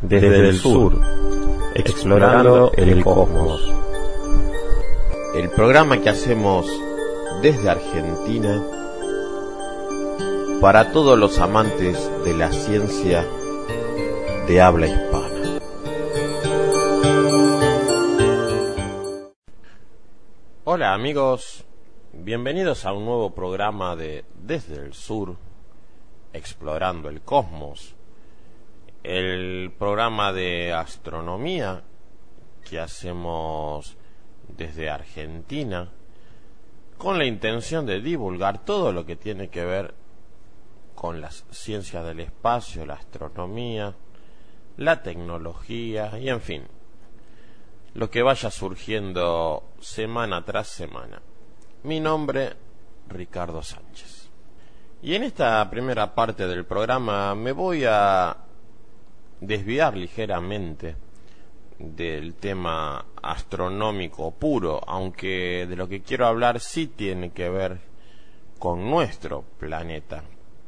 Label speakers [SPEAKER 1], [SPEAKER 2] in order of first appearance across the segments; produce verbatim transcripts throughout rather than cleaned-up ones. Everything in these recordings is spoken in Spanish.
[SPEAKER 1] desde el sur, explorando el cosmos.
[SPEAKER 2] El programa que hacemos desde Argentina para todos los amantes de la ciencia de habla hispana. Hola amigos, bienvenidos a un nuevo programa de Desde el Sur, explorando el cosmos. El programa de astronomía que hacemos desde Argentina con la intención de divulgar todo lo que tiene que ver con las ciencias del espacio, la astronomía, la tecnología y en fin, lo que vaya surgiendo semana tras semana. Mi nombre, Ricardo Sánchez. Y en esta primera parte del programa me voy a desviar ligeramente del tema astronómico puro, aunque de lo que quiero hablar sí tiene que ver con nuestro planeta.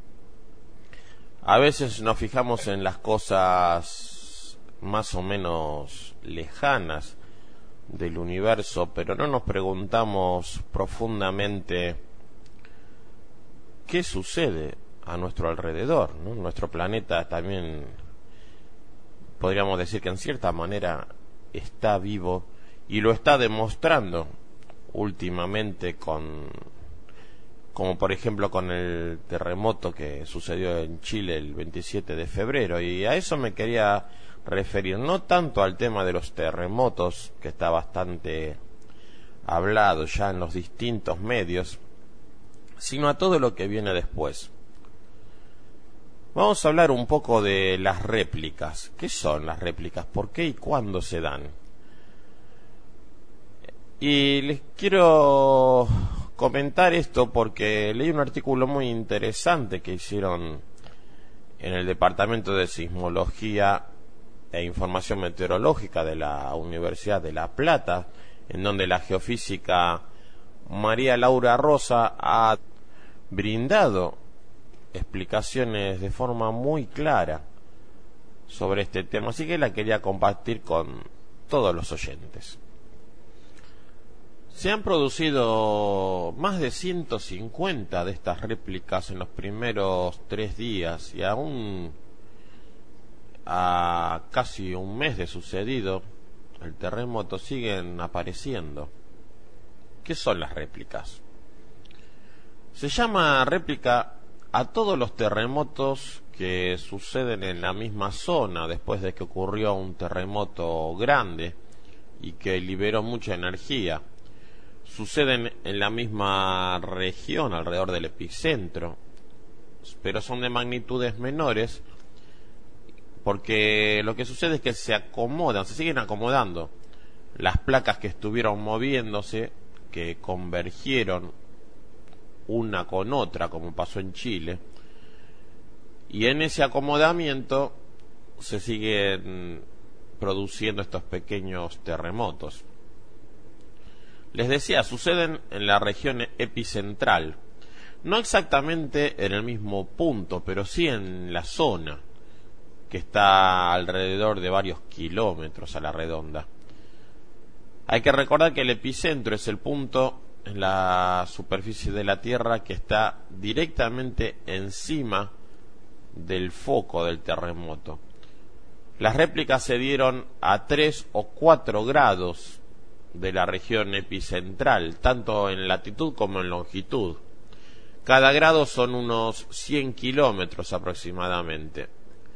[SPEAKER 2] A veces nos fijamos en las cosas más o menos lejanas del universo, pero no nos preguntamos profundamente qué sucede a nuestro alrededor, ¿no? Nuestro planeta también podríamos decir que en cierta manera está vivo y lo está demostrando últimamente con, como por ejemplo con el terremoto que sucedió en Chile el veintisiete de febrero, y a eso me quería referir, no tanto al tema de los terremotos, que está bastante hablado ya en los distintos medios, sino a todo lo que viene después. Vamos a hablar un poco de las réplicas. ¿Qué son las réplicas? ¿Por qué y cuándo se dan? Y les quiero comentar esto porque leí un artículo muy interesante que hicieron en el Departamento de Sismología e Información Meteorológica de la Universidad de La Plata, en donde la geofísica María Laura Rosa ha brindado explicaciones de forma muy clara sobre este tema, así que la quería compartir con todos los oyentes. Se han producido más de ciento cincuenta de estas réplicas en los primeros tres días y aún a casi un mes de sucedido el terremoto siguen apareciendo. ¿Qué son las réplicas? Se llama réplica a todos los terremotos que suceden en la misma zona después de que ocurrió un terremoto grande y que liberó mucha energía. Suceden en la misma región alrededor del epicentro, pero son de magnitudes menores porque lo que sucede es que se acomodan, se siguen acomodando las placas que estuvieron moviéndose, que convergieron una con otra, como pasó en Chile, y en ese acomodamiento se siguen produciendo estos pequeños terremotos. Les decía, suceden en la región epicentral, no exactamente en el mismo punto, pero sí en la zona, que está alrededor de varios kilómetros a la redonda. Hay que recordar que el epicentro es el punto en la superficie de la Tierra que está directamente encima del foco del terremoto. Las réplicas se dieron a tres o cuatro grados de la región epicentral, tanto en latitud como en longitud. Cada grado son unos cien kilómetros aproximadamente.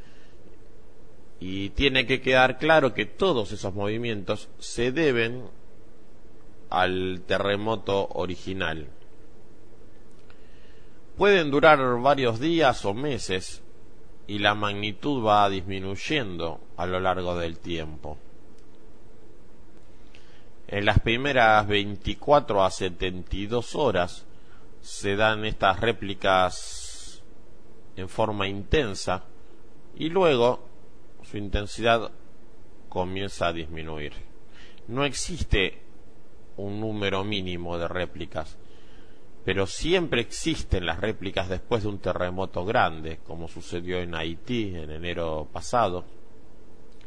[SPEAKER 2] Y tiene que quedar claro que todos esos movimientos se deben al terremoto original. Pueden durar varios días o meses y la magnitud va disminuyendo a lo largo del tiempo. En las primeras veinticuatro a setenta y dos horas se dan estas réplicas en forma intensa y luego su intensidad comienza a disminuir. No existe un número mínimo de réplicas, pero siempre existen las réplicas después de un terremoto grande, como sucedió en Haití en enero pasado,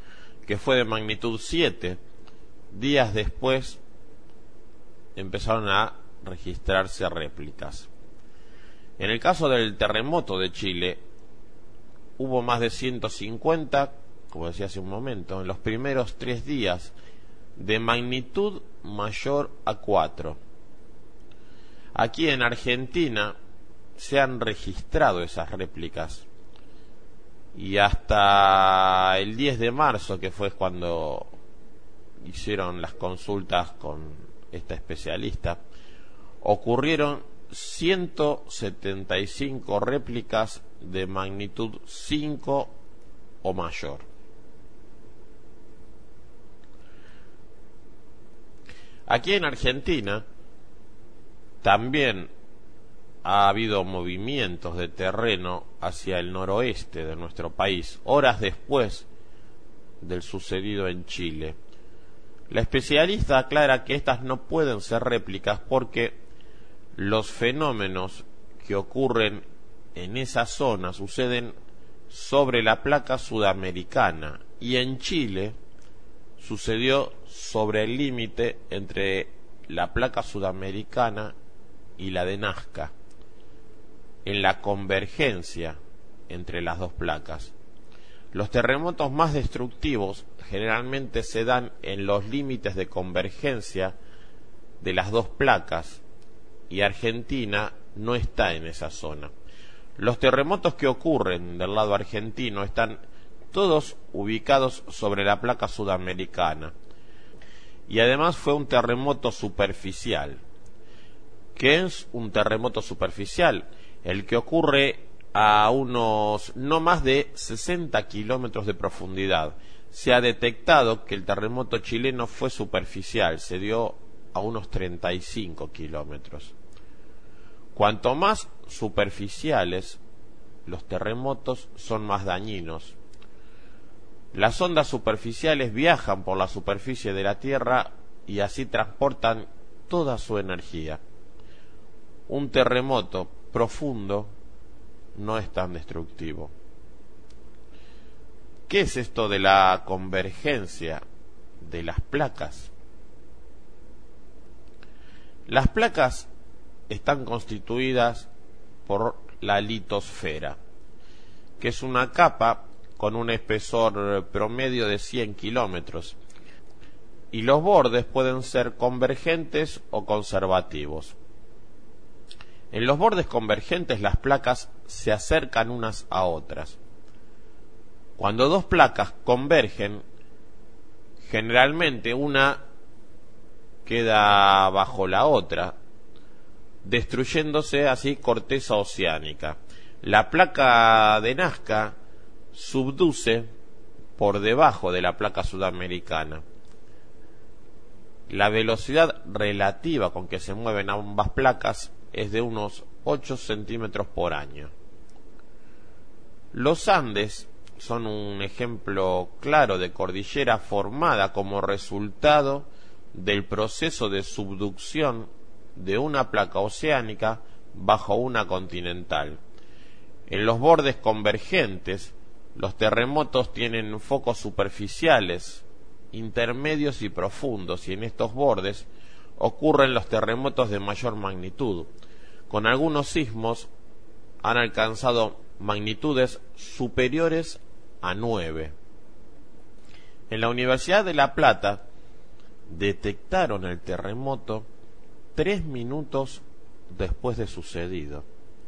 [SPEAKER 2] que fue de magnitud siete, días después empezaron a registrarse réplicas. En el caso del terremoto de Chile, hubo más de ciento cincuenta, como decía hace un momento, en los primeros tres días, de magnitud mayor a cuatro. Aquí en Argentina se han registrado esas réplicas, y hasta el diez de marzo, que fue cuando hicieron las consultas con esta especialista, ocurrieron ciento setenta y cinco réplicas de magnitud cinco o mayor. Aquí en Argentina también ha habido movimientos de terreno hacia el noroeste de nuestro país, horas después del sucedido en Chile. La especialista aclara que estas no pueden ser réplicas porque los fenómenos que ocurren en esa zona suceden sobre la placa sudamericana, y en Chile sucedió sobre el límite entre la placa sudamericana y la de Nazca, en la convergencia entre las dos placas. Los terremotos más destructivos generalmente se dan en los límites de convergencia de las dos placas, y Argentina no está en esa zona. Los terremotos que ocurren del lado argentino están todos ubicados sobre la placa sudamericana, y además fue un terremoto superficial. ¿Qué es un terremoto superficial? El que ocurre a unos no más de sesenta kilómetros de profundidad. Se ha detectado que el terremoto chileno fue superficial, se dio a unos treinta y cinco kilómetros. Cuanto más superficiales los terremotos, son más dañinos. Las ondas superficiales viajan por la superficie de la Tierra y así transportan toda su energía. Un terremoto profundo no es tan destructivo. ¿Qué es esto de la convergencia de las placas? Las placas están constituidas por la litosfera, que es una capa con un espesor promedio de cien kilómetros, y los bordes pueden ser convergentes o conservativos. En los bordes convergentes las placas se acercan unas a otras. Cuando dos placas convergen, generalmente una queda bajo la otra, destruyéndose así corteza oceánica. La placa de Nazca subduce por debajo de la placa sudamericana. La velocidad relativa con que se mueven ambas placas es de unos ocho centímetros por año. Los Andes son un ejemplo claro de cordillera formada como resultado del proceso de subducción de una placa oceánica bajo una continental. En los bordes convergentes, los terremotos tienen focos superficiales, intermedios y profundos, y en estos bordes ocurren los terremotos de mayor magnitud. Con algunos sismos han alcanzado magnitudes superiores a nueve. En la Universidad de La Plata detectaron el terremoto tres minutos después de sucedido.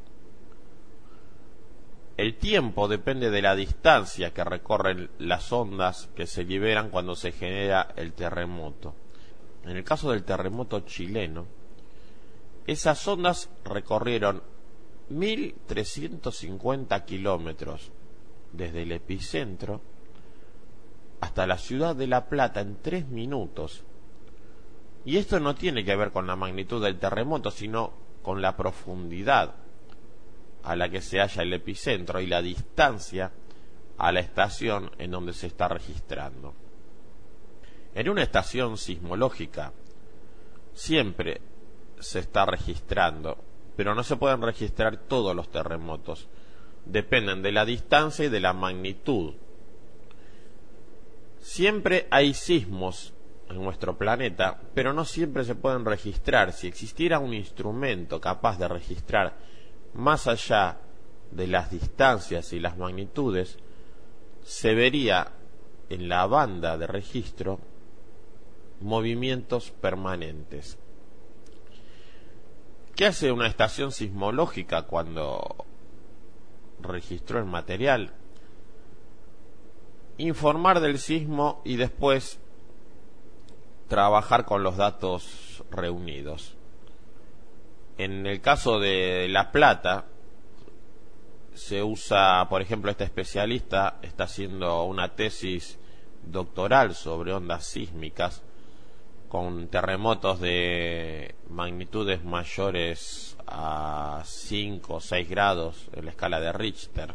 [SPEAKER 2] El tiempo depende de la distancia que recorren las ondas que se liberan cuando se genera el terremoto. En el caso del terremoto chileno, esas ondas recorrieron mil trescientos cincuenta kilómetros desde el epicentro hasta la ciudad de La Plata en tres minutos. Y esto no tiene que ver con la magnitud del terremoto, sino con la profundidad a la que se halla el epicentro y la distancia a la estación en donde se está registrando. En una estación sismológica siempre se está registrando, pero no se pueden registrar todos los terremotos. Dependen de la distancia y de la magnitud. Siempre hay sismos en nuestro planeta, pero no siempre se pueden registrar. Si existiera un instrumento capaz de registrar más allá de las distancias y las magnitudes, se vería en la banda de registro movimientos permanentes. ¿Qué hace una estación sismológica cuando registró el material? Informar del sismo y después trabajar con los datos reunidos. En el caso de La Plata, se usa, por ejemplo, este especialista está haciendo una tesis doctoral sobre ondas sísmicas con terremotos de magnitudes mayores a cinco o seis grados en la escala de Richter.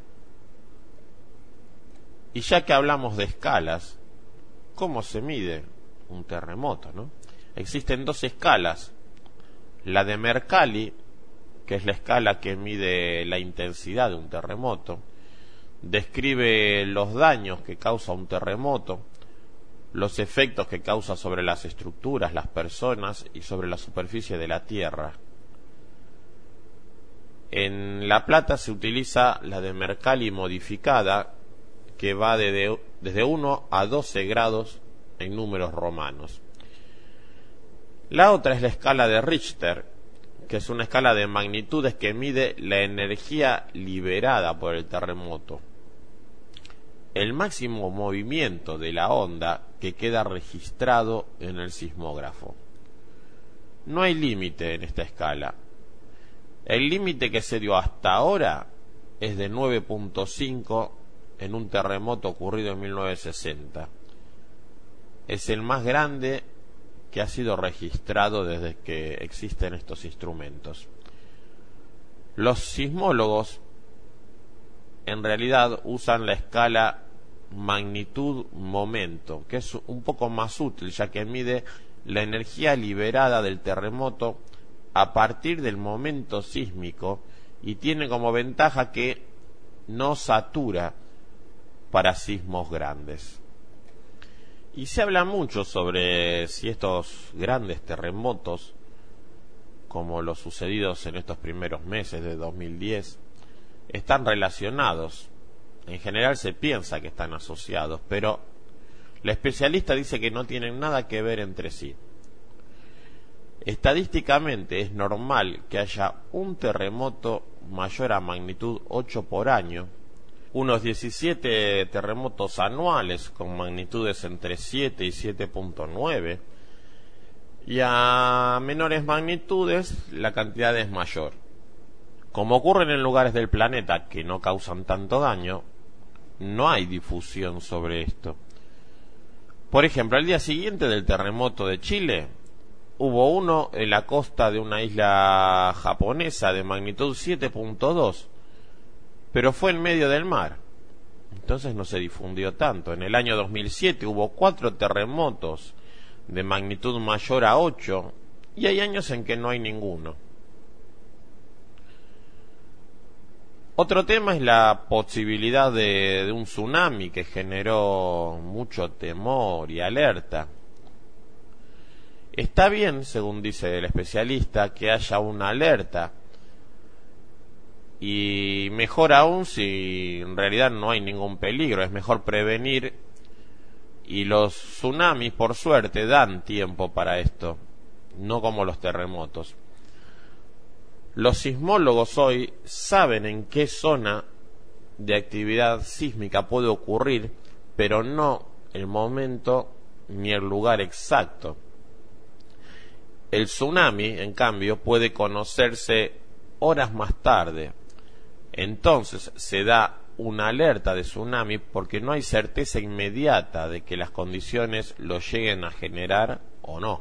[SPEAKER 2] Y ya que hablamos de escalas, ¿cómo se mide un terremoto, no? Existen dos escalas. La de Mercalli, que es la escala que mide la intensidad de un terremoto, describe los daños que causa un terremoto, los efectos que causa sobre las estructuras, las personas y sobre la superficie de la Tierra. En La Plata se utiliza la de Mercalli modificada, que va desde, desde uno a doce grados en números romanos. La otra es la escala de Richter, que es una escala de magnitudes que mide la energía liberada por el terremoto, el máximo movimiento de la onda que queda registrado en el sismógrafo. No hay límite en esta escala. El límite que se dio hasta ahora es de nueve punto cinco en un terremoto ocurrido en mil novecientos sesenta. Es el más grande que ha sido registrado desde que existen estos instrumentos. Los sismólogos en realidad usan la escala magnitud-momento, que es un poco más útil, ya que mide la energía liberada del terremoto a partir del momento sísmico y tiene como ventaja que no satura para sismos grandes. Y se habla mucho sobre si estos grandes terremotos, como los sucedidos en estos primeros meses de dos mil diez, están relacionados. En general se piensa que están asociados, pero la especialista dice que no tienen nada que ver entre sí. Estadísticamente es normal que haya un terremoto mayor a magnitud ocho por año, unos diecisiete terremotos anuales con magnitudes entre siete y siete punto nueve, y a menores magnitudes la cantidad es mayor. Como ocurre en lugares del planeta que no causan tanto daño, no hay difusión sobre esto. Por ejemplo, al día siguiente del terremoto de Chile, hubo uno en la costa de una isla japonesa de magnitud siete punto dos, pero fue en medio del mar, entonces no se difundió tanto. En el año dos mil siete hubo cuatro terremotos de magnitud mayor a ocho, y hay años en que no hay ninguno. Otro tema es la posibilidad de, de un tsunami que generó mucho temor y alerta. Está bien, según dice el especialista, que haya una alerta, y mejor aún si en realidad no hay ningún peligro. Es mejor prevenir, y los tsunamis por suerte dan tiempo para esto, no como los terremotos. Los sismólogos hoy saben en qué zona de actividad sísmica puede ocurrir, pero no el momento ni el lugar exacto. El tsunami, en cambio, puede conocerse horas más tarde. Entonces se da una alerta de tsunami porque no hay certeza inmediata de que las condiciones lo lleguen a generar o no.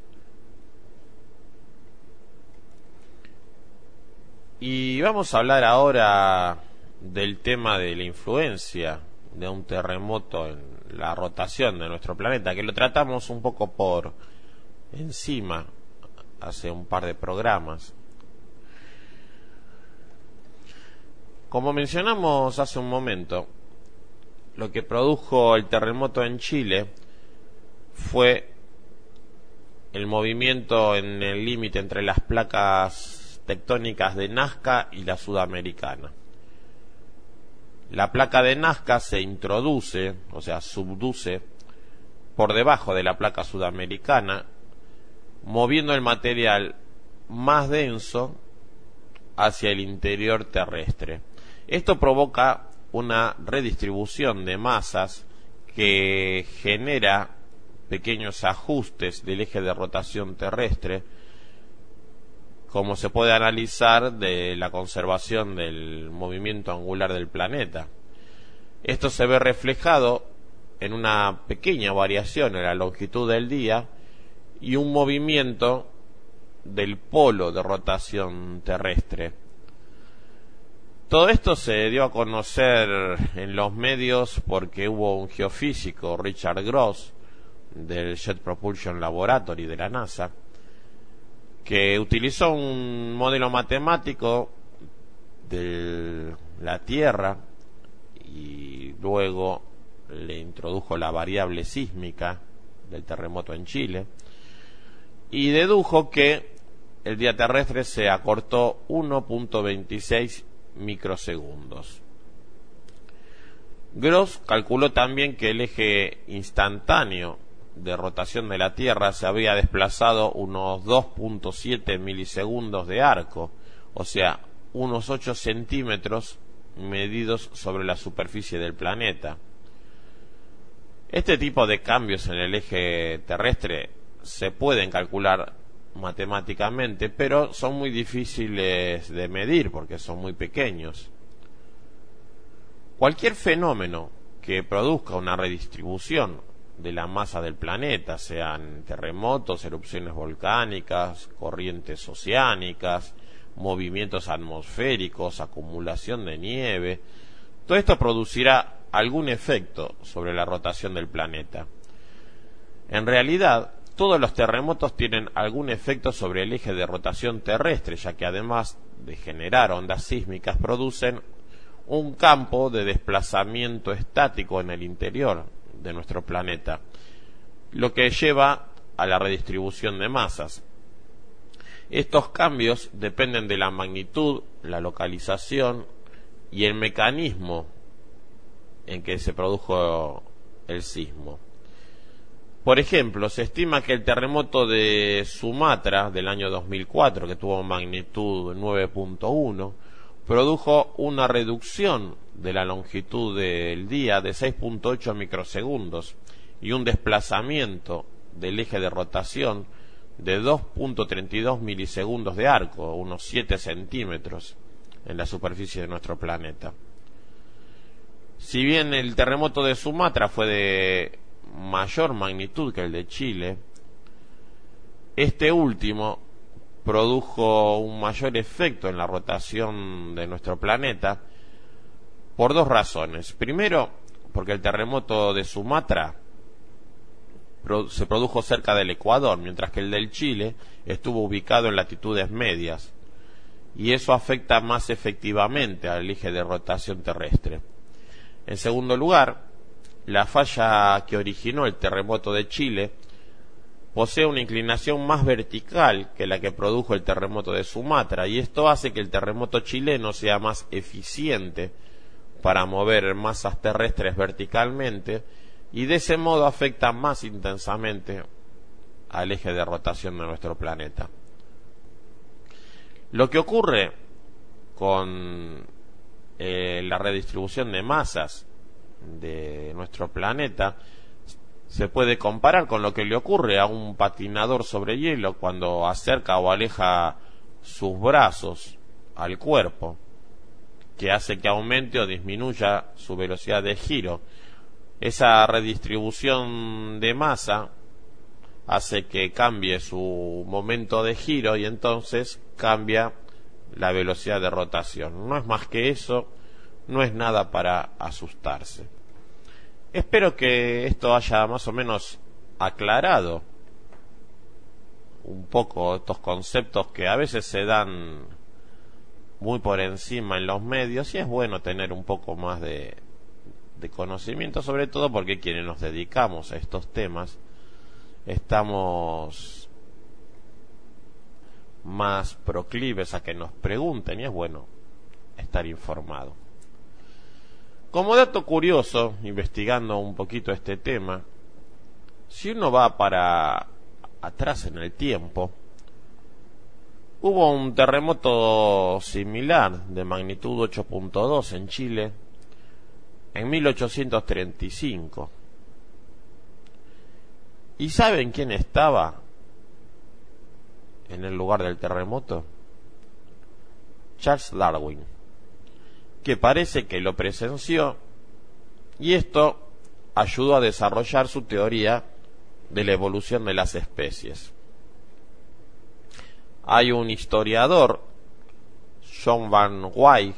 [SPEAKER 2] Y vamos a hablar ahora del tema de la influencia de un terremoto en la rotación de nuestro planeta, que lo tratamos un poco por encima hace un par de programas. Como mencionamos hace un momento, lo que produjo el terremoto en Chile fue el movimiento en el límite entre las placas tectónicas de Nazca y la sudamericana. La placa de Nazca se introduce, o sea, subduce por debajo de la placa sudamericana, moviendo el material más denso hacia el interior terrestre. Esto provoca una redistribución de masas que genera pequeños ajustes del eje de rotación terrestre, como se puede analizar de la conservación del movimiento angular del planeta. Esto se ve reflejado en una pequeña variación en la longitud del día y un movimiento del polo de rotación terrestre. Todo esto se dio a conocer en los medios porque hubo un geofísico, Richard Gross, del Jet Propulsion Laboratory de la NASA, que utilizó un modelo matemático de la Tierra y luego le introdujo la variable sísmica del terremoto en Chile y dedujo que el día terrestre se acortó uno punto veintiséis microsegundos. Gross calculó también que el eje instantáneo de rotación de la Tierra se había desplazado unos dos punto siete milisegundos de arco, o sea, unos ocho centímetros medidos sobre la superficie del planeta. Este tipo de cambios en el eje terrestre se pueden calcular matemáticamente, pero son muy difíciles de medir porque son muy pequeños. Cualquier fenómeno que produzca una redistribución de la masa del planeta, sean terremotos, erupciones volcánicas, corrientes oceánicas, movimientos atmosféricos, acumulación de nieve, todo esto producirá algún efecto sobre la rotación del planeta. En realidad, todos los terremotos tienen algún efecto sobre el eje de rotación terrestre, ya que además de generar ondas sísmicas, producen un campo de desplazamiento estático en el interior de nuestro planeta, lo que lleva a la redistribución de masas. Estos cambios dependen de la magnitud, la localización y el mecanismo en que se produjo el sismo. Por ejemplo, se estima que el terremoto de Sumatra del año dos mil cuatro, que tuvo magnitud nueve punto uno, produjo una reducción de la longitud del día de seis punto ocho microsegundos y un desplazamiento del eje de rotación de dos punto treinta y dos milisegundos de arco, unos siete centímetros en la superficie de nuestro planeta. Si bien el terremoto de Sumatra fue de mayor magnitud que el de Chile, este último produjo un mayor efecto en la rotación de nuestro planeta por dos razones. Primero, porque el terremoto de Sumatra se produjo cerca del Ecuador, mientras que el del Chile estuvo ubicado en latitudes medias, y eso afecta más efectivamente al eje de rotación terrestre. En segundo lugar, la falla que originó el terremoto de Chile posee una inclinación más vertical que la que produjo el terremoto de Sumatra, y esto hace que el terremoto chileno sea más eficiente para mover masas terrestres verticalmente, y de ese modo afecta más intensamente al eje de rotación de nuestro planeta. Lo que ocurre con eh, la redistribución de masas de nuestro planeta se puede comparar con lo que le ocurre a un patinador sobre hielo cuando acerca o aleja sus brazos al cuerpo, que hace que aumente o disminuya su velocidad de giro. Esa redistribución de masa hace que cambie su momento de giro y entonces cambia la velocidad de rotación. No es más que eso, no es nada para asustarse. Espero que esto haya más o menos aclarado un poco estos conceptos que a veces se dan muy por encima en los medios, y es bueno tener un poco más de, de conocimiento, sobre todo porque quienes nos dedicamos a estos temas estamos más proclives a que nos pregunten, y es bueno estar informado. Como dato curioso, investigando un poquito este tema, si uno va para atrás en el tiempo, hubo un terremoto similar de magnitud ocho punto dos en Chile en mil ochocientos treinta y cinco. ¿Y saben quién estaba en el lugar del terremoto? Charles Darwin, que parece que lo presenció, y esto ayudó a desarrollar su teoría de la evolución de las especies. Hay un historiador, John Van Wyck,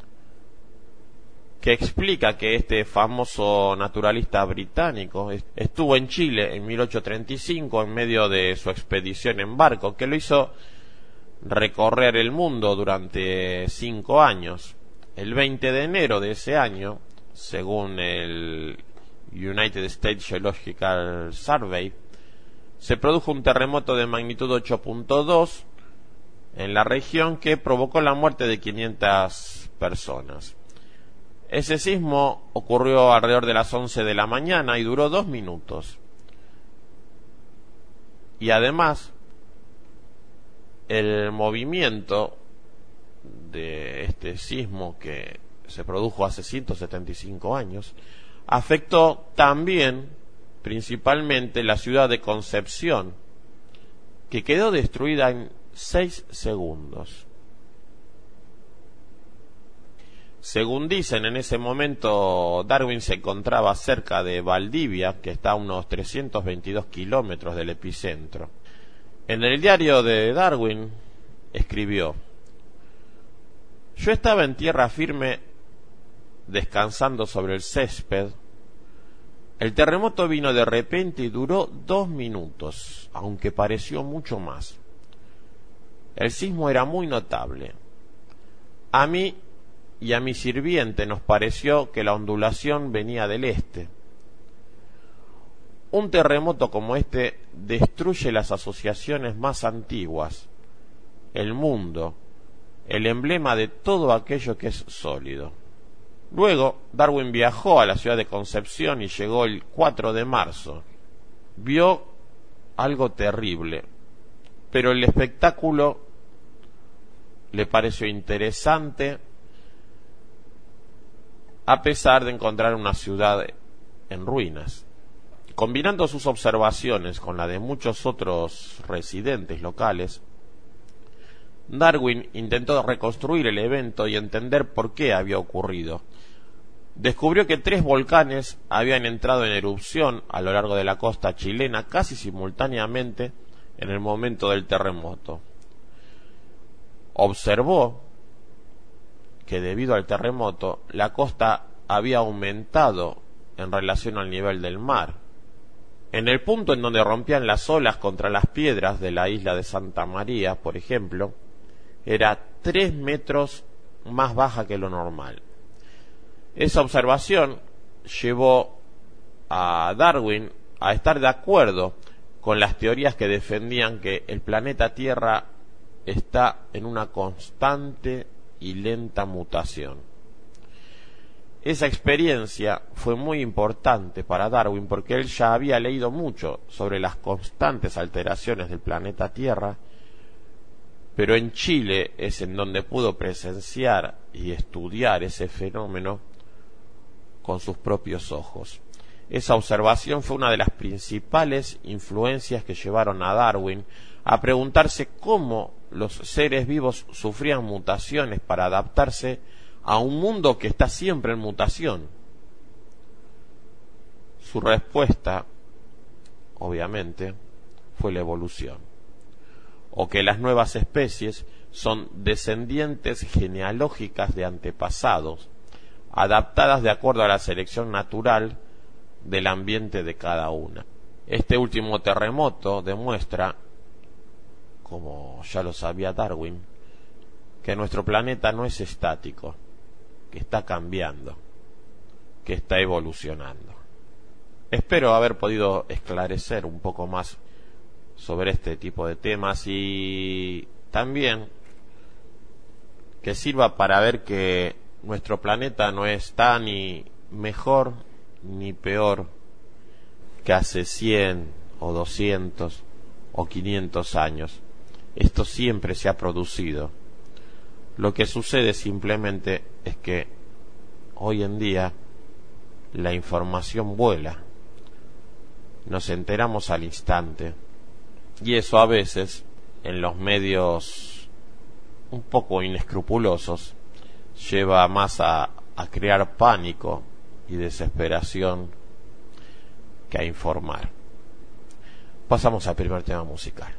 [SPEAKER 2] que explica que este famoso naturalista británico estuvo en Chile en mil ochocientos treinta y cinco en medio de su expedición en barco, que lo hizo recorrer el mundo durante cinco años. El veinte de enero de ese año, según el United States Geological Survey, se produjo un terremoto de magnitud ocho punto dos en la región que provocó la muerte de quinientas personas. Ese sismo ocurrió alrededor de las once de la mañana y duró dos minutos. Y además, el movimiento de este sismo que se produjo hace ciento setenta y cinco años afectó también principalmente la ciudad de Concepción, que quedó destruida en seis segundos. Según dicen, en ese momento Darwin se encontraba cerca de Valdivia, que está a unos trescientos veintidós kilómetros del epicentro. En el diario de Darwin escribió: yo estaba en tierra firme descansando sobre el césped. El terremoto vino de repente y duró dos minutos, aunque pareció mucho más. El sismo era muy notable. A mí y a mi sirviente nos pareció que la ondulación venía del este. Un terremoto como este destruye las asociaciones más antiguas, el mundo, el emblema de todo aquello que es sólido. Luego, Darwin viajó a la ciudad de Concepción y llegó el cuatro de marzo. Vio algo terrible, pero el espectáculo le pareció interesante, a pesar de encontrar una ciudad en ruinas. Combinando sus observaciones con la de muchos otros residentes locales, Darwin intentó reconstruir el evento y entender por qué había ocurrido. Descubrió que tres volcanes habían entrado en erupción a lo largo de la costa chilena casi simultáneamente en el momento del terremoto. Observó que debido al terremoto la costa había aumentado en relación al nivel del mar. En el punto en donde rompían las olas contra las piedras de la isla de Santa María, por ejemplo, era tres metros más baja que lo normal. Esa observación llevó a Darwin a estar de acuerdo con las teorías que defendían que el planeta Tierra está en una constante y lenta mutación. Esa experiencia fue muy importante para Darwin porque él ya había leído mucho sobre las constantes alteraciones del planeta Tierra, pero en Chile es en donde pudo presenciar y estudiar ese fenómeno con sus propios ojos. Esa observación fue una de las principales influencias que llevaron a Darwin a preguntarse cómo los seres vivos sufrían mutaciones para adaptarse a un mundo que está siempre en mutación. Su respuesta, obviamente, fue la evolución, o que las nuevas especies son descendientes genealógicas de antepasados, adaptadas de acuerdo a la selección natural del ambiente de cada una. Este último terremoto demuestra, como ya lo sabía Darwin, que nuestro planeta no es estático, que está cambiando, que está evolucionando. Espero haber podido esclarecer un poco más sobre este tipo de temas y también que sirva para ver que nuestro planeta no está ni mejor ni peor que hace cien o doscientos o quinientos años. Esto siempre se ha producido. Lo que sucede simplemente es que hoy en día la información vuela. Nos enteramos al instante. Y eso a veces, en los medios un poco inescrupulosos, lleva más a, a crear pánico y desesperación que a informar. Pasamos al primer tema musical.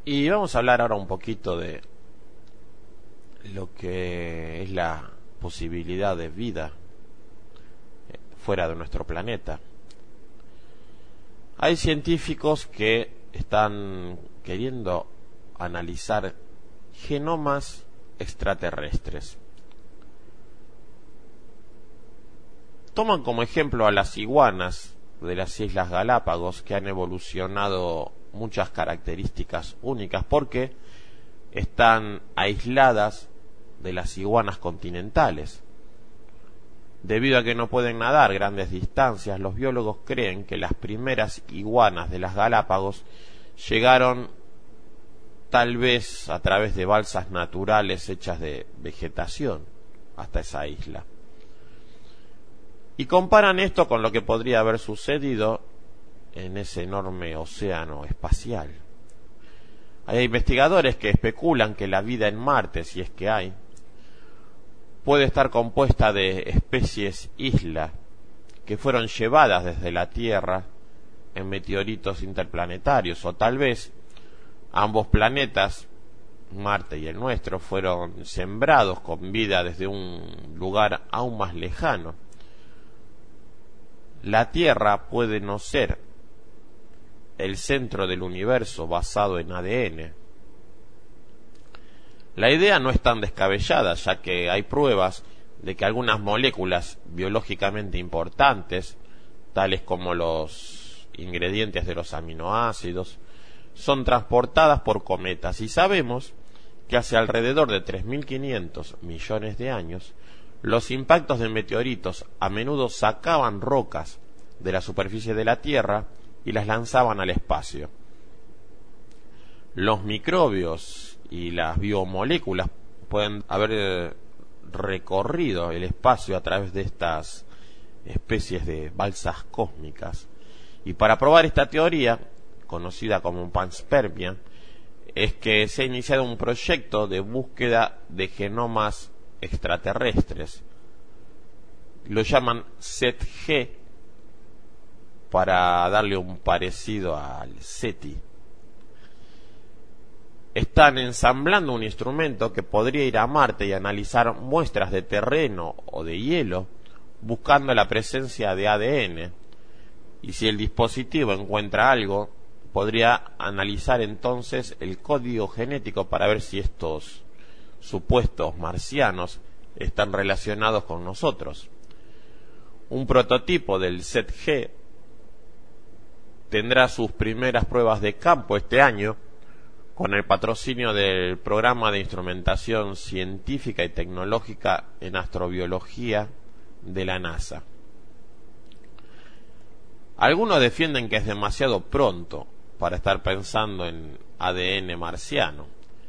[SPEAKER 2] Y vamos a hablar ahora un poquito de lo que es la posibilidad de vida fuera de nuestro planeta. Hay científicos que están queriendo analizar genomas extraterrestres. Toman como ejemplo a las iguanas de las Islas Galápagos, que han evolucionado muchas características únicas porque están aisladas de las iguanas continentales. Debido a que no pueden nadar grandes distancias, los biólogos creen que las primeras iguanas de las Galápagos llegaron tal vez a través de balsas naturales hechas de vegetación hasta esa isla. Y comparan esto con lo que podría haber sucedido en ese enorme océano espacial. Hay investigadores que especulan que la vida en Marte, si es que hay, puede estar compuesta de especies isla que fueron llevadas desde la Tierra en meteoritos interplanetarios, o tal vez ambos planetas, Marte y el nuestro, fueron sembrados con vida desde un lugar aún más lejano. La Tierra puede no ser el centro del universo basado en A D N. La idea no es tan descabellada, ya que hay pruebas de que algunas moléculas biológicamente importantes, tales como los ingredientes de los aminoácidos, son transportadas por cometas, y sabemos que hace alrededor de tres mil quinientos millones de años, los impactos de meteoritos a menudo sacaban rocas de la superficie de la Tierra y las lanzaban al espacio. Los microbios y las biomoléculas pueden haber recorrido el espacio a través de estas especies de balsas cósmicas. Y para probar esta teoría, conocida como panspermia, es que se ha iniciado un proyecto de búsqueda de genomas extraterrestres. Lo llaman SETG para darle un parecido al SETI. Están ensamblando un instrumento que podría ir a Marte y analizar muestras de terreno o de hielo buscando la presencia de A D N. Y si el dispositivo encuentra algo, podría analizar entonces el código genético para ver si estos supuestos marcianos están relacionados con nosotros. Un prototipo del SETG tendrá sus primeras pruebas de campo este año con el patrocinio del Programa de Instrumentación Científica y Tecnológica en Astrobiología de la NASA. Algunos defienden que es demasiado pronto para estar pensando en A D N marciano.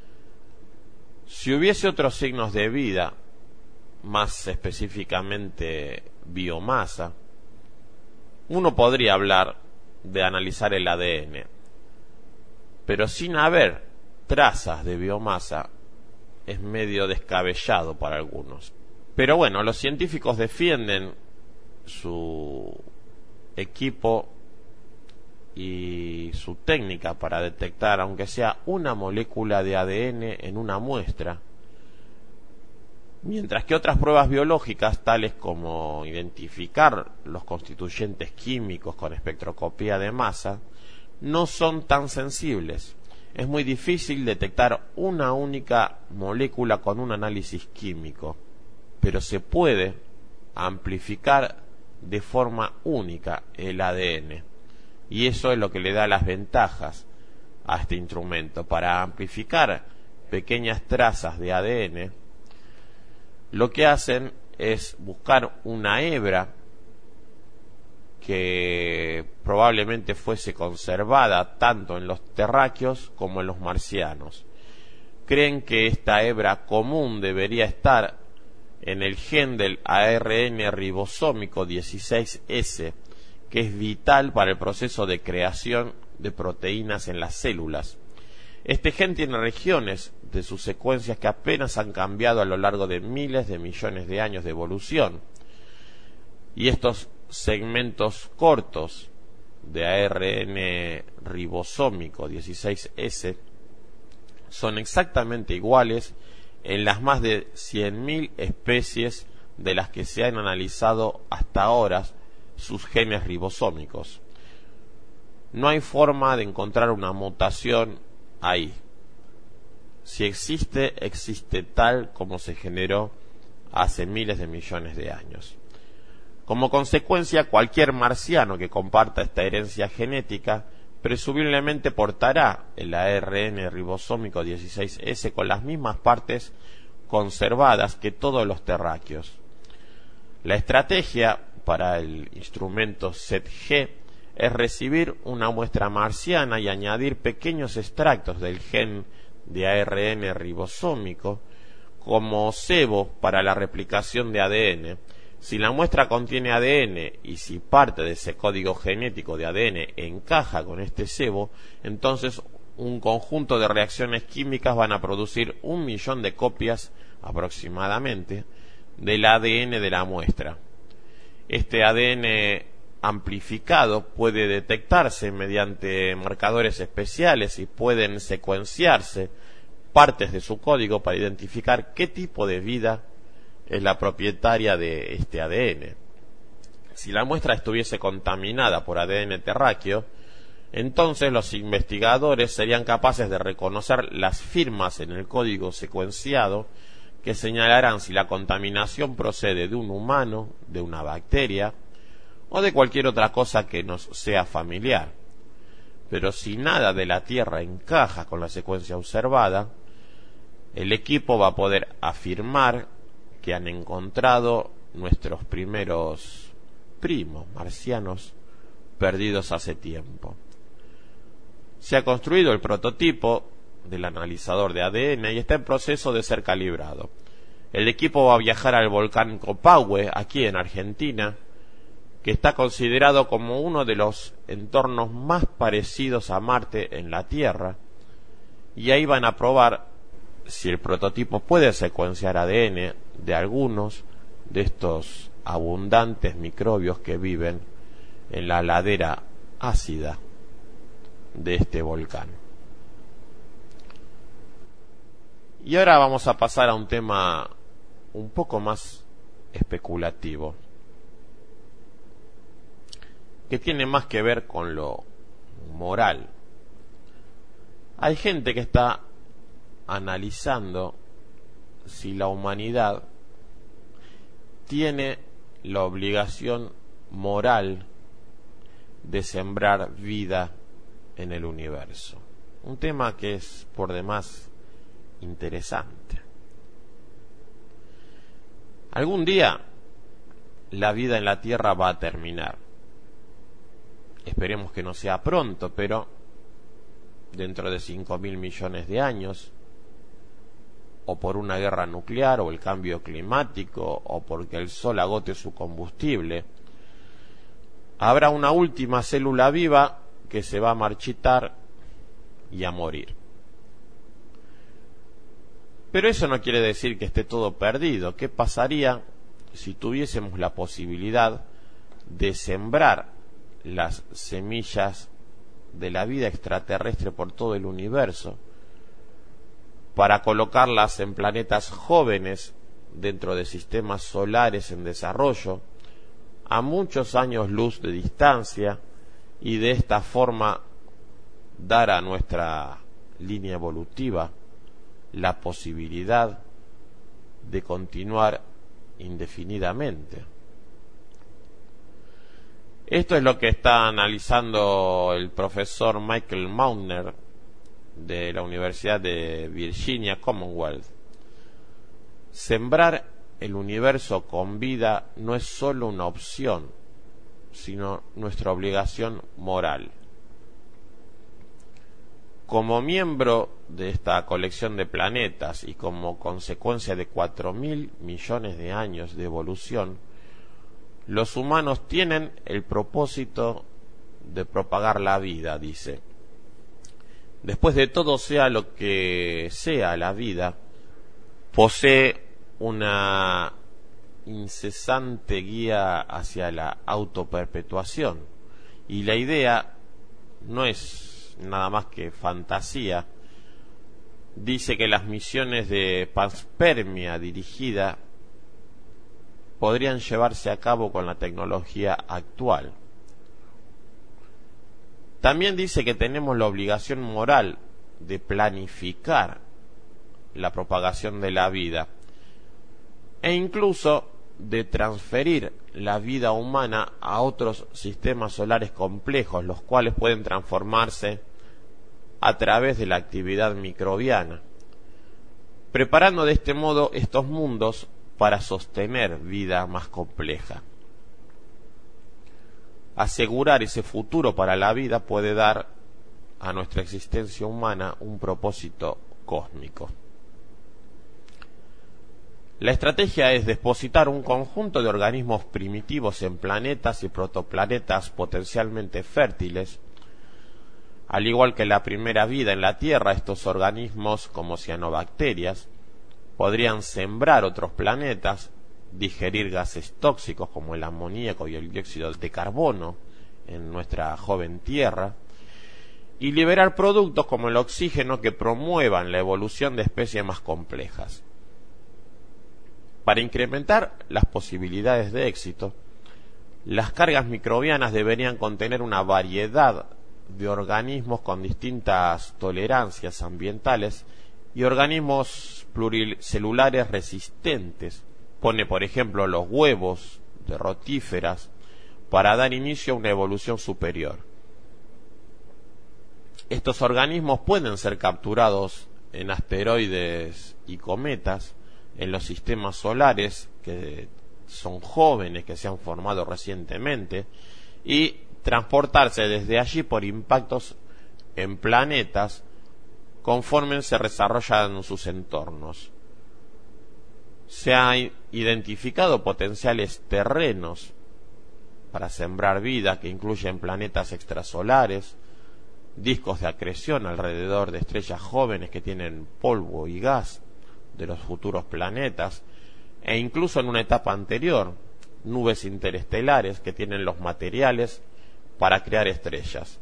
[SPEAKER 2] Si hubiese otros signos de vida, más específicamente biomasa, uno podría hablar de analizar el A D N, pero sin haber trazas de biomasa es medio descabellado para algunos. Pero bueno, los científicos defienden su equipo y su técnica para detectar, aunque sea una molécula de A D N en una muestra, mientras que otras pruebas biológicas, tales como identificar los constituyentes químicos con espectroscopía de masa, no son tan sensibles. Es muy difícil detectar una única molécula con un análisis químico, pero se puede amplificar de forma única el A D N, y eso es lo que le da las ventajas a este instrumento. Para amplificar pequeñas trazas de A D N, lo que hacen es buscar una hebra que probablemente fuese conservada tanto en los terráqueos como en los marcianos. Creen que esta hebra común debería estar en el gen del A R N ribosómico dieciséis ese, que es vital para el proceso de creación de proteínas en las células. Este gen tiene regiones de sus secuencias que apenas han cambiado a lo largo de miles de millones de años de evolución, y estos segmentos cortos de A R N ribosómico dieciséis ese son exactamente iguales en las más de cien mil especies de las que se han analizado hasta ahora sus genes ribosómicos. No hay forma de encontrar una mutación ahí. Si existe, existe tal como se generó hace miles de millones de años. Como consecuencia, cualquier marciano que comparta esta herencia genética presumiblemente portará el A R N ribosómico dieciséis ese con las mismas partes conservadas que todos los terráqueos. La estrategia para el instrumento S E T G es recibir una muestra marciana y añadir pequeños extractos del gen de A R N ribosómico como cebo para la replicación de A D N. Si la muestra contiene A D N y si parte de ese código genético de A D N encaja con este cebo, entonces un conjunto de reacciones químicas van a producir un millón de copias aproximadamente del A D N de la muestra. Este A D N amplificado puede detectarse mediante marcadores especiales y pueden secuenciarse partes de su código para identificar qué tipo de vida es la propietaria de este A D N. Si la muestra estuviese contaminada por A D N terráqueo, entonces los investigadores serían capaces de reconocer las firmas en el código secuenciado que señalarán si la contaminación procede de un humano, de una bacteria o de cualquier otra cosa que nos sea familiar. Pero si nada de la Tierra encaja con la secuencia observada, el equipo va a poder afirmar que han encontrado nuestros primeros primos marcianos perdidos hace tiempo. Se ha construido el prototipo del analizador de A D N y está en proceso de ser calibrado. El equipo va a viajar al volcán Copahue, aquí en Argentina, que está considerado como uno de los entornos más parecidos a Marte en la Tierra, y ahí van a probar si el prototipo puede secuenciar A D N de algunos de estos abundantes microbios que viven en la ladera ácida de este volcán. Y ahora vamos a pasar a un tema un poco más especulativo, que tiene más que ver con lo moral. Hay gente que está analizando si la humanidad tiene la obligación moral de sembrar vida en el universo. Un tema que es por demás interesante. Algún día la vida en la Tierra va a terminar. Esperemos que no sea pronto, pero dentro de cinco mil millones de años, o por una guerra nuclear, o el cambio climático, o porque el Sol agote su combustible, habrá una última célula viva que se va a marchitar y a morir. Pero eso no quiere decir que esté todo perdido. ¿Qué pasaría si tuviésemos la posibilidad de sembrar las semillas de la vida extraterrestre por todo el universo, para colocarlas en planetas jóvenes dentro de sistemas solares en desarrollo, a muchos años luz de distancia, y de esta forma dar a nuestra línea evolutiva la posibilidad de continuar indefinidamente? Esto es lo que está analizando el profesor Michael Mauner de la Universidad de Virginia Commonwealth. Sembrar el universo con vida no es solo una opción, sino nuestra obligación moral. Como miembro de esta colección de planetas y como consecuencia de cuatro mil millones de años de evolución, los humanos tienen el propósito de propagar la vida, dice. Después de todo, sea lo que sea la vida, posee una incesante guía hacia la autoperpetuación, y la idea no es nada más que fantasía, dice que las misiones de panspermia dirigida podrían llevarse a cabo con la tecnología actual. También dice que tenemos la obligación moral de planificar la propagación de la vida e incluso de transferir la vida humana a otros sistemas solares complejos, los cuales pueden transformarse a través de la actividad microbiana, preparando de este modo estos mundos para sostener vida más compleja. Asegurar ese futuro para la vida puede dar a nuestra existencia humana un propósito cósmico. La estrategia es depositar un conjunto de organismos primitivos en planetas y protoplanetas potencialmente fértiles. Al igual que la primera vida en la Tierra, estos organismos, como cianobacterias, podrían sembrar otros planetas, digerir gases tóxicos como el amoníaco y el dióxido de carbono en nuestra joven Tierra, y liberar productos como el oxígeno que promuevan la evolución de especies más complejas. Para incrementar las posibilidades de éxito, las cargas microbianas deberían contener una variedad de organismos con distintas tolerancias ambientales y organismos pluricelulares resistentes. Pone, por ejemplo, los huevos de rotíferas para dar inicio a una evolución superior. Estos organismos pueden ser capturados en asteroides y cometas, en los sistemas solares que son jóvenes, que se han formado recientemente, y transportarse desde allí por impactos en planetas conforme se desarrollan sus entornos. Se han identificado potenciales terrenos para sembrar vida que incluyen planetas extrasolares, discos de acreción alrededor de estrellas jóvenes que tienen polvo y gas de los futuros planetas, e incluso en una etapa anterior, nubes interestelares que tienen los materiales para crear estrellas.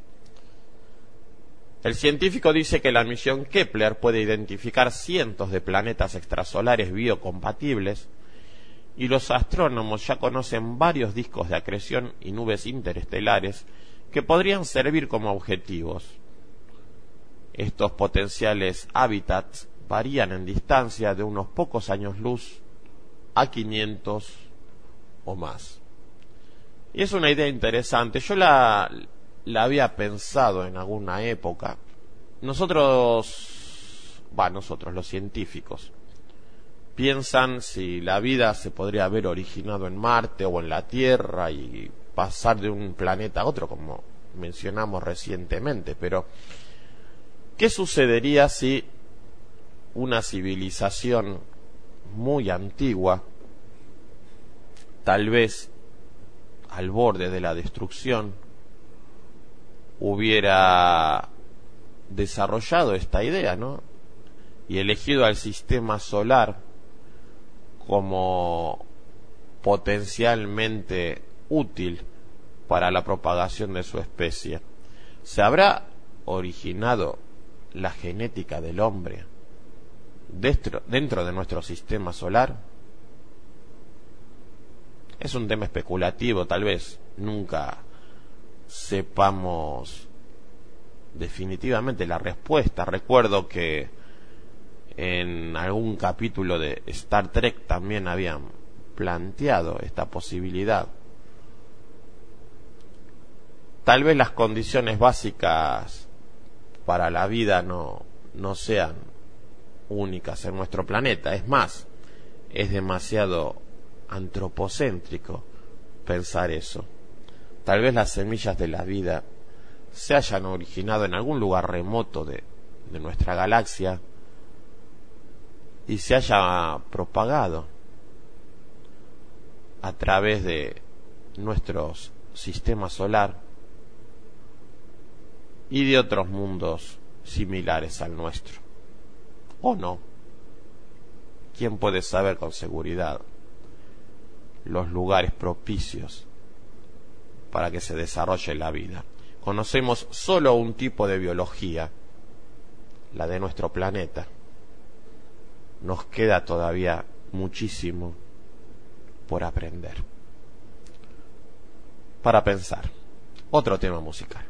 [SPEAKER 2] El científico dice que la misión Kepler puede identificar cientos de planetas extrasolares biocompatibles, y los astrónomos ya conocen varios discos de acreción y nubes interestelares que podrían servir como objetivos. Estos potenciales hábitats varían en distancia de unos pocos años luz a quinientos o más. Y es una idea interesante. Yo la, la había pensado en alguna época. Nosotros, va, nosotros los científicos, piensan si la vida se podría haber originado en Marte o en la Tierra y pasar de un planeta a otro, como mencionamos recientemente. Pero, ¿qué sucedería si una civilización muy antigua, tal vez al borde de la destrucción, hubiera desarrollado esta idea, ¿no? Y elegido al sistema solar como potencialmente útil para la propagación de su especie? ¿Se habrá originado la genética del hombre dentro, dentro de nuestro sistema solar? Es un tema especulativo, tal vez nunca sepamos definitivamente la respuesta. Recuerdo que en algún capítulo de Star Trek también habían planteado esta posibilidad. Tal vez las condiciones básicas para la vida no, no sean únicas en nuestro planeta. Es más, es demasiado antropocéntrico pensar eso. Tal vez las semillas de la vida se hayan originado en algún lugar remoto de, de nuestra galaxia y se haya propagado a través de nuestro sistema solar y de otros mundos similares al nuestro. ¿O no? ¿Quién puede saber con seguridad los lugares propicios para que se desarrolle la vida? Conocemos solo un tipo de biología, la de nuestro planeta, nos queda todavía muchísimo por aprender. Para pensar, otro tema musical.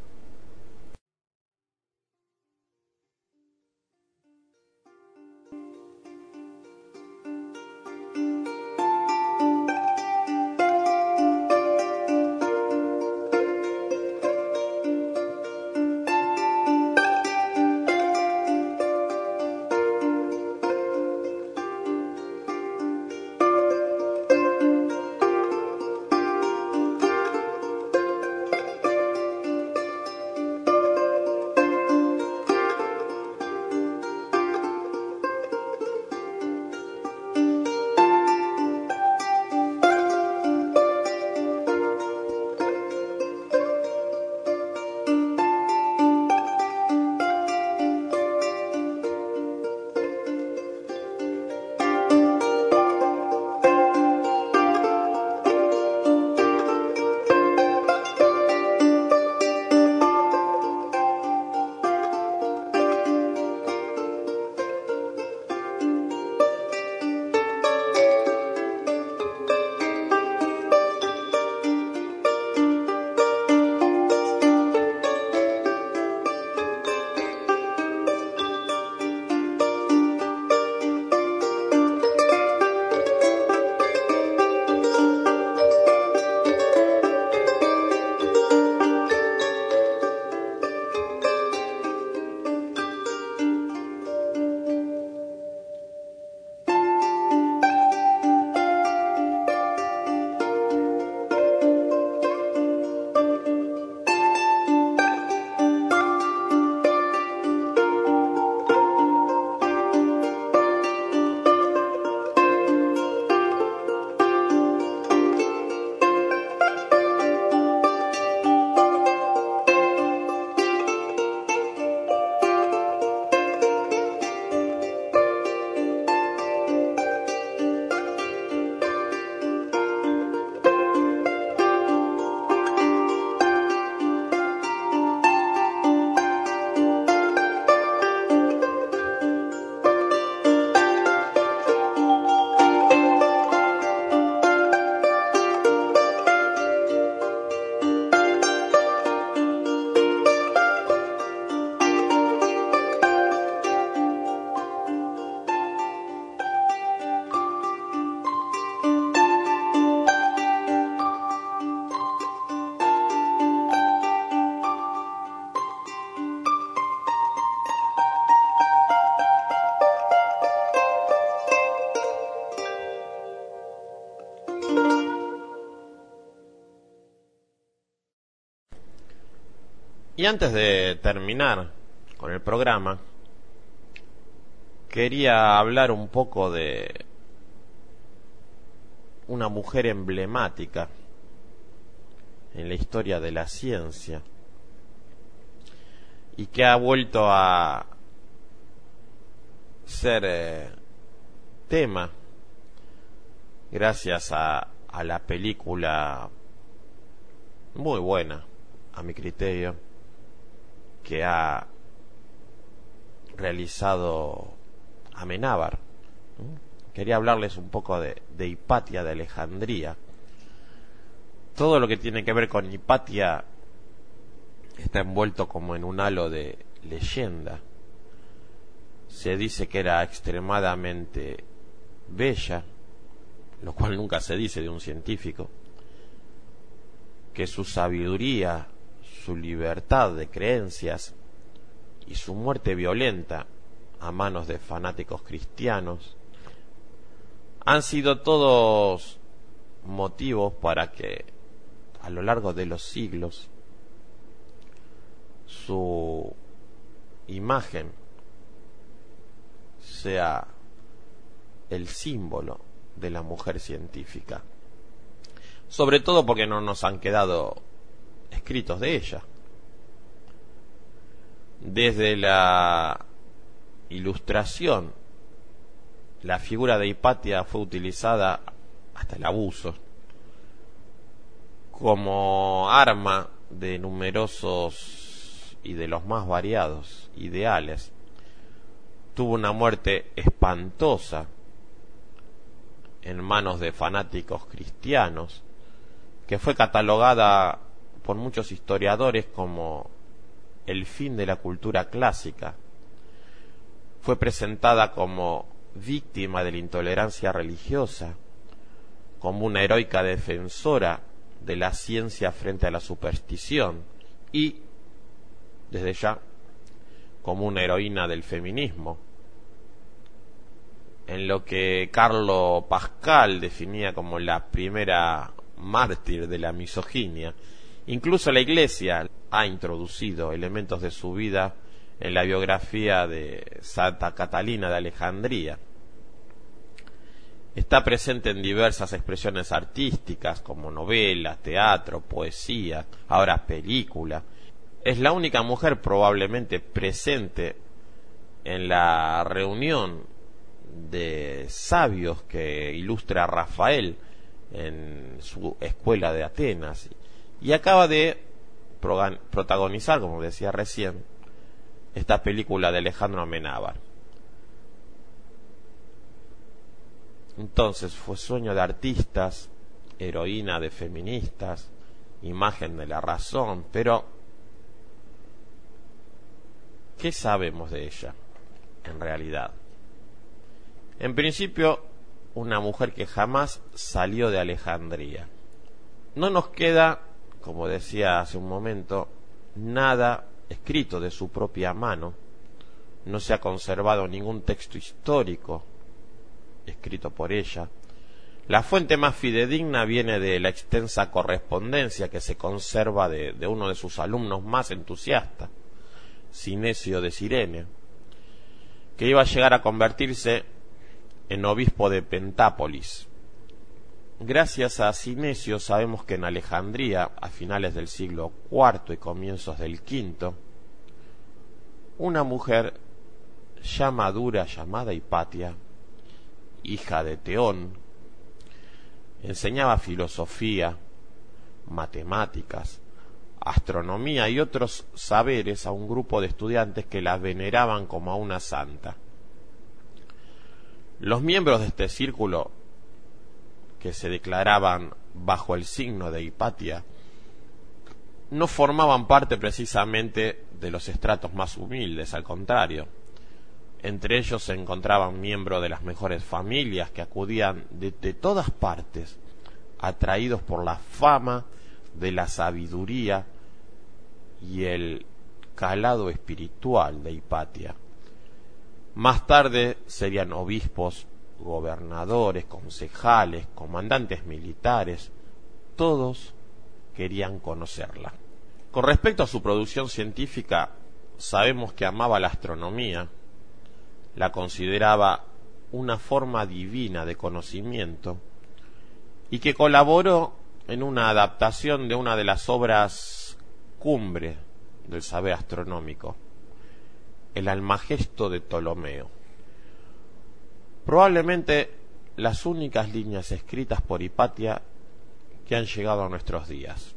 [SPEAKER 2] Y antes de terminar con el programa, quería hablar un poco de una mujer emblemática en la historia de la ciencia y que ha vuelto a ser eh, tema gracias a, a la película muy buena, a mi criterio, que ha realizado Amenábar. Quería hablarles un poco de, de Hipatia de Alejandría. Todo lo que tiene que ver con Hipatia está envuelto como en un halo de leyenda. Se dice que era extremadamente bella, lo cual nunca se dice de un científico, que su sabiduría, su libertad de creencias y su muerte violenta a manos de fanáticos cristianos han sido todos motivos para que a lo largo de los siglos su imagen sea el símbolo de la mujer científica, sobre todo porque no nos han quedado escritos de ella. Desde la Ilustración, la figura de Hipatia fue utilizada hasta el abuso como arma de numerosos y de los más variados ideales, tuvo una muerte espantosa en manos de fanáticos cristianos, que fue catalogada por muchos historiadores como el fin de la cultura clásica. Fue presentada como víctima de la intolerancia religiosa, como una heroica defensora de la ciencia frente a la superstición y, desde ya, como una heroína del feminismo, en lo que Carlo Pascal definía como la primera mártir de la misoginia. Incluso la Iglesia ha introducido elementos de su vida en la biografía de Santa Catalina de Alejandría. Está presente en diversas expresiones artísticas como novelas, teatro, poesía, ahora película. Es la única mujer probablemente presente en la reunión de sabios que ilustra Rafael en su escuela de Atenas, y acaba de protagonizar, como decía recién, esta película de Alejandro Amenábar. Entonces fue sueño de artistas, heroína de feministas, imagen de la razón, pero ¿qué sabemos de ella en realidad? En principio, una mujer que jamás salió de Alejandría. No nos queda, como decía hace un momento, nada escrito de su propia mano. No se ha conservado ningún texto histórico escrito por ella. La fuente más fidedigna viene de la extensa correspondencia que se conserva de, de uno de sus alumnos más entusiastas, Sinesio de Cirene, que iba a llegar a convertirse en obispo de Pentápolis. Gracias a Sinesio sabemos que en Alejandría, a finales del siglo cuarto y comienzos del quinto, una mujer ya madura llamada Hipatia, hija de Teón, enseñaba filosofía, matemáticas, astronomía y otros saberes a un grupo de estudiantes que la veneraban como a una santa. Los miembros de este círculo, que se declaraban bajo el signo de Hipatia, no formaban parte precisamente de los estratos más humildes, al contrario. Entre ellos se encontraban miembros de las mejores familias que acudían de, de todas partes, atraídos por la fama de la sabiduría y el calado espiritual de Hipatia. Más tarde serían obispos, gobernadores, concejales, comandantes militares, todos querían conocerla. Con respecto a su producción científica, sabemos que amaba la astronomía, la consideraba una forma divina de conocimiento y que colaboró en una adaptación de una de las obras cumbre del saber astronómico, el Almagesto de Ptolomeo. Probablemente las únicas líneas escritas por Hipatia que han llegado a nuestros días.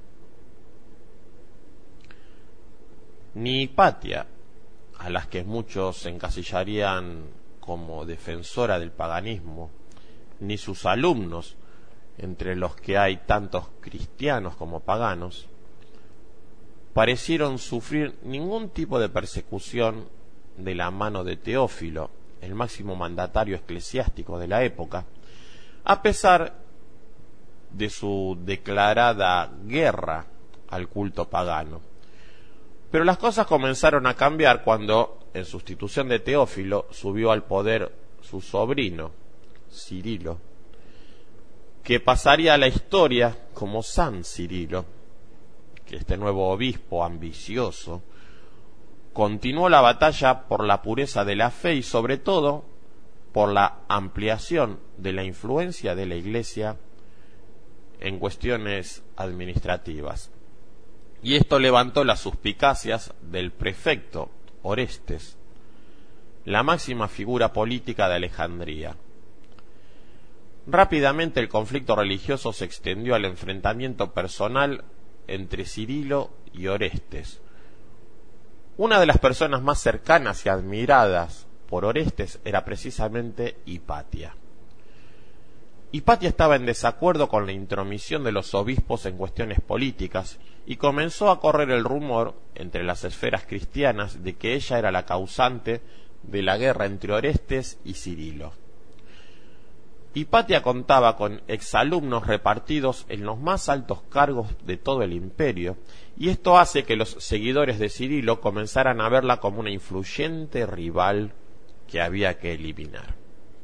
[SPEAKER 2] Ni Hipatia, a las que muchos encasillarían como defensora del paganismo, ni sus alumnos, entre los que hay tantos cristianos como paganos, parecieron sufrir ningún tipo de persecución de la mano de Teófilo, el máximo mandatario eclesiástico de la época, a pesar de su declarada guerra al culto pagano. Pero las cosas comenzaron a cambiar cuando, en sustitución de Teófilo, subió al poder su sobrino, Cirilo, que pasaría a la historia como San Cirilo, que este nuevo obispo ambicioso continuó la batalla por la pureza de la fe y sobre todo por la ampliación de la influencia de la Iglesia en cuestiones administrativas. Y esto levantó las suspicacias del prefecto Orestes, la máxima figura política de Alejandría. Rápidamente el conflicto religioso se extendió al enfrentamiento personal entre Cirilo y Orestes. Una de las personas más cercanas y admiradas por Orestes era precisamente Hipatia. Hipatia estaba en desacuerdo con la intromisión de los obispos en cuestiones políticas y comenzó a correr el rumor entre las esferas cristianas de que ella era la causante de la guerra entre Orestes y Cirilo. Hipatia contaba con exalumnos repartidos en los más altos cargos de todo el imperio, y esto hace que los seguidores de Cirilo comenzaran a verla como una influyente rival que había que eliminar.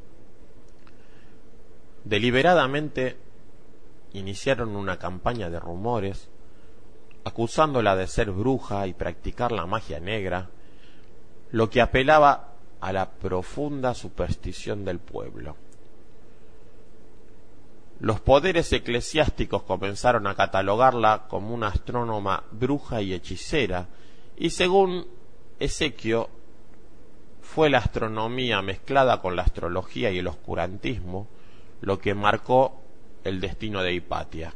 [SPEAKER 2] Deliberadamente iniciaron una campaña de rumores, acusándola de ser bruja y practicar la magia negra, lo que apelaba a la profunda superstición del pueblo. Los poderes eclesiásticos comenzaron a catalogarla como una astrónoma bruja y hechicera, y según Ezequio, fue la astronomía mezclada con la astrología y el oscurantismo lo que marcó el destino de Hipatia.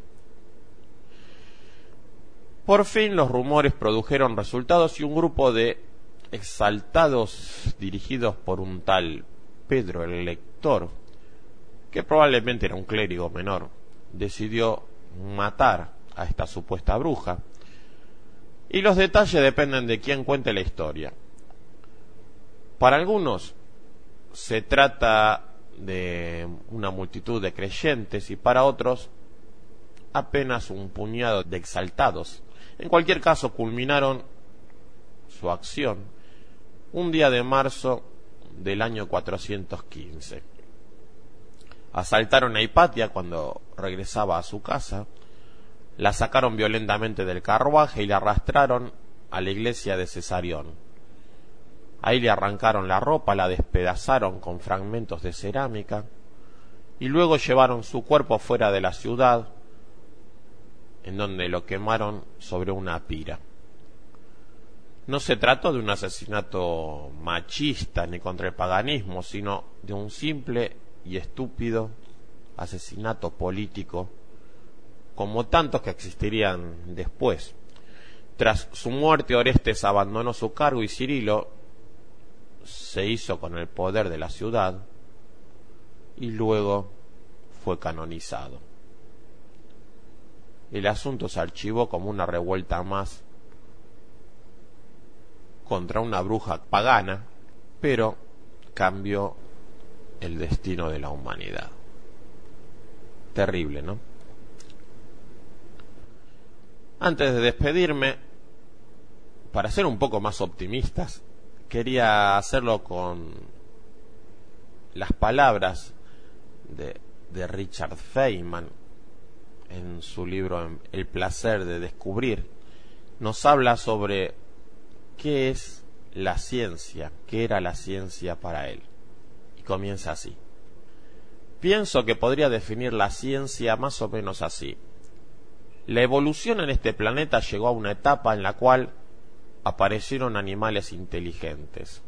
[SPEAKER 2] Por fin los rumores produjeron resultados y un grupo de exaltados dirigidos por un tal Pedro el Lector, que probablemente era un clérigo menor, decidió matar a esta supuesta bruja, y los detalles dependen de quién cuente la historia. Para algunos se trata de una multitud de creyentes y para otros apenas un puñado de exaltados. En cualquier caso, culminaron su acción un día de marzo del año cuatrocientos quince. Asaltaron a Hipatia cuando regresaba a su casa, la sacaron violentamente del carruaje y la arrastraron a la iglesia de Cesarión. Ahí le arrancaron la ropa, la despedazaron con fragmentos de cerámica y luego llevaron su cuerpo fuera de la ciudad, en donde lo quemaron sobre una pira. No se trató de un asesinato machista ni contra el paganismo, sino de un simple y estúpido asesinato político, como tantos que existirían después. Tras su muerte, Orestes abandonó su cargo y Cirilo se hizo con el poder de la ciudad y luego fue canonizado. El asunto se archivó como una revuelta más contra una bruja pagana, pero cambió el destino de la humanidad. Terrible, ¿no? Antes de despedirme, para ser un poco más optimistas, quería hacerlo con las palabras de, de Richard Feynman en su libro El placer de descubrir. Nos habla sobre qué es la ciencia, qué era la ciencia para él. Y comienza así. Pienso que podría definir la ciencia más o menos así. La evolución en este planeta llegó a una etapa en la cual aparecieron animales inteligentes.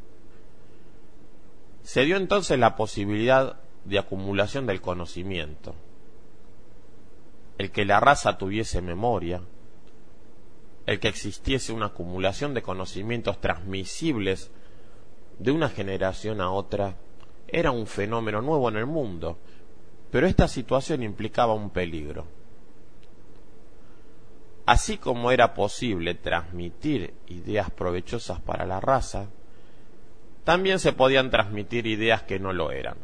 [SPEAKER 2] Se dio entonces la posibilidad de acumulación del conocimiento, el que la raza tuviese memoria, el que existiese una acumulación de conocimientos transmisibles de una generación a otra, era un fenómeno nuevo en el mundo, pero esta situación implicaba un peligro. Así como era posible transmitir ideas provechosas para la raza, también se podían transmitir ideas que no lo eran.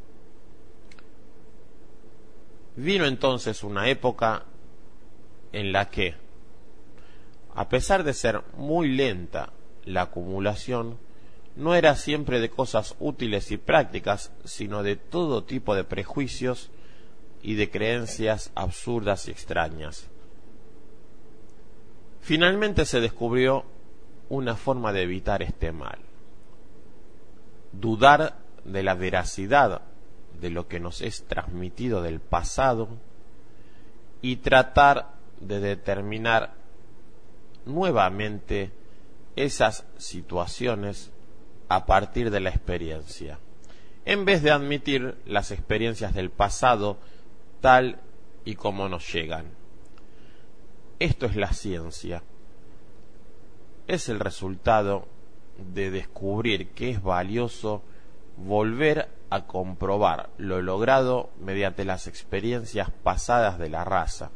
[SPEAKER 2] Vino entonces una época en la que, a pesar de ser muy lenta la acumulación, no era siempre de cosas útiles y prácticas, sino de todo tipo de prejuicios y de creencias absurdas y extrañas. Finalmente se descubrió una forma de evitar este mal: dudar de la veracidad de lo que nos es transmitido del pasado y tratar de determinar nuevamente esas situaciones a partir de la experiencia, en vez de admitir las experiencias del pasado tal y como nos llegan. Esto es la ciencia. Es el resultado de descubrir que es valioso volver a comprobar lo logrado mediante las experiencias pasadas de la raza.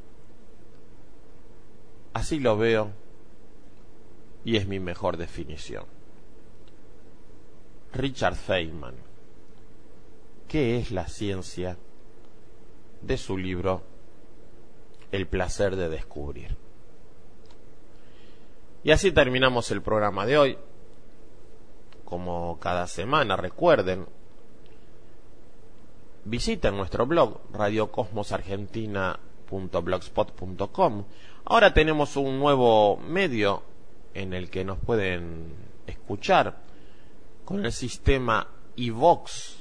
[SPEAKER 2] Así lo veo y es mi mejor definición. Richard Feynman. ¿Qué es la ciencia? De su libro El placer de descubrir. Y así terminamos el programa de hoy. Como cada semana, recuerden, visiten nuestro blog radio cosmos argentina punto blogspot punto com. Ahora tenemos un nuevo medio en el que nos pueden escuchar con el sistema iVox,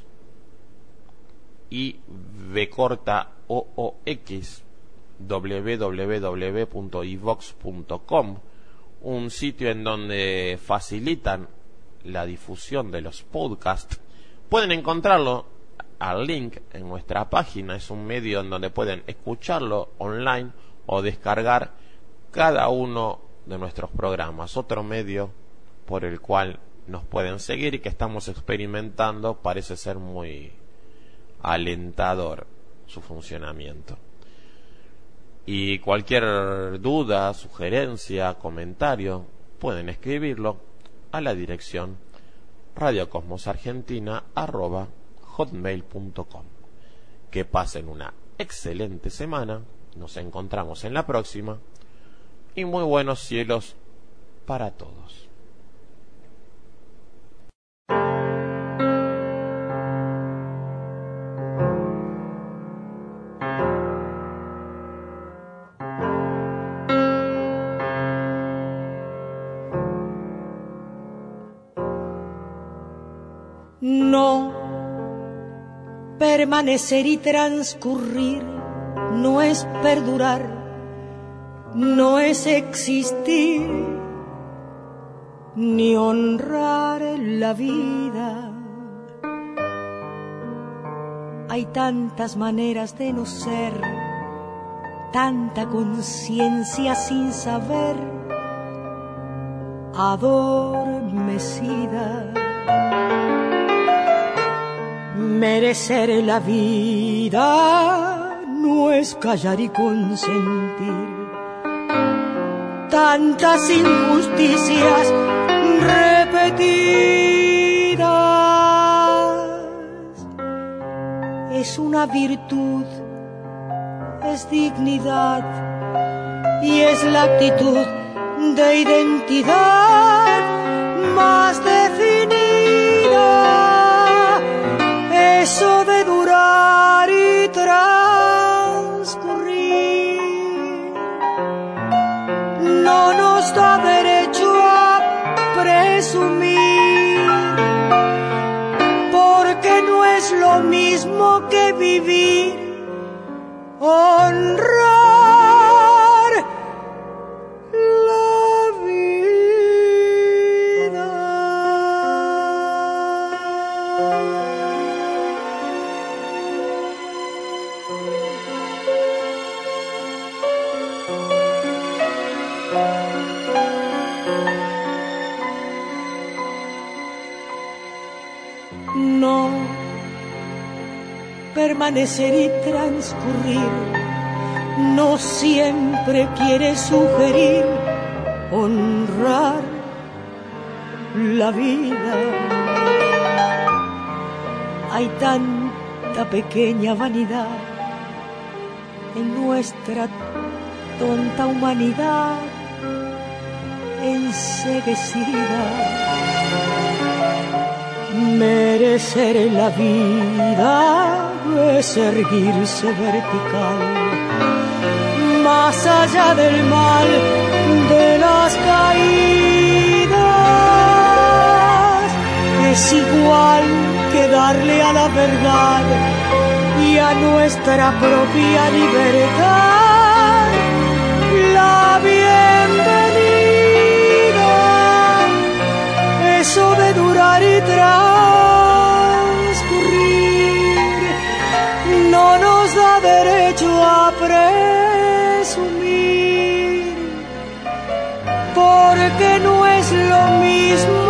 [SPEAKER 2] I V corta O O X, w w w punto ivox punto com, un sitio en donde facilitan la difusión de los podcasts. Pueden encontrarlo al link en nuestra página. Es un medio en donde pueden escucharlo online o descargar cada uno de nuestros programas. Otro medio por el cual nos pueden seguir y que estamos experimentando, parece ser muy alentador su funcionamiento. Y cualquier duda, sugerencia, comentario, pueden escribirlo a la dirección radiocosmosargentina arroba hotmail punto com. Que pasen una excelente semana. Nos encontramos en la próxima. Y muy buenos cielos para todos.
[SPEAKER 3] No, permanecer y transcurrir no es perdurar, no es existir, ni honrar la vida. Hay tantas maneras de no ser, tanta conciencia sin saber, adormecida. Merecer la vida no es callar y consentir tantas injusticias repetidas. Es una virtud, es dignidad y es la actitud de identidad más definida. Eso de durar y transcurrir no nos da derecho a presumir, porque no es lo mismo que vivir, honrar la vida. No, permanecer y transcurrir no siempre quiere sugerir honrar la vida. Hay tanta pequeña vanidad en nuestra tonta humanidad enceguecida. Merecer la vida es erguirse vertical, más allá del mal de las caídas. Es igual que darle a la verdad y a nuestra propia libertad la bienvenida. Eso de durar y transcurrir no nos da derecho a presumir, porque no es lo mismo